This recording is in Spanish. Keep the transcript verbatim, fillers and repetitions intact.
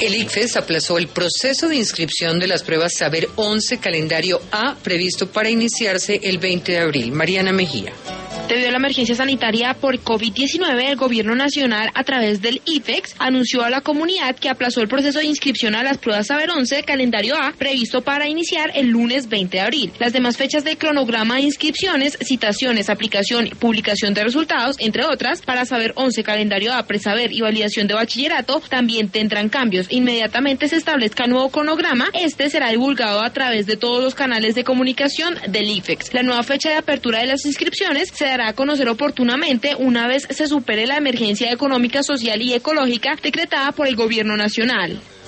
El ICFES aplazó el proceso de inscripción de las pruebas Saber once Calendario A previsto para iniciarse el veinte de abril. Mariana Mejía. Debido a la emergencia sanitaria por COVID diecinueve, el Gobierno Nacional, a través del IFEX, anunció a la comunidad que aplazó el proceso de inscripción a las pruebas Saber once Calendario A, previsto para iniciar el lunes veinte de abril. Las demás fechas de cronograma de inscripciones, citaciones, aplicación y publicación de resultados, entre otras, para Saber once Calendario A, Presaber y validación de bachillerato, también tendrán cambios. Inmediatamente se establezca el nuevo cronograma, este será divulgado a través de todos los canales de comunicación del IFEX. La nueva fecha de apertura de las inscripciones se dará a conocer oportunamente una vez se supere la emergencia económica, social y ecológica decretada por el Gobierno Nacional.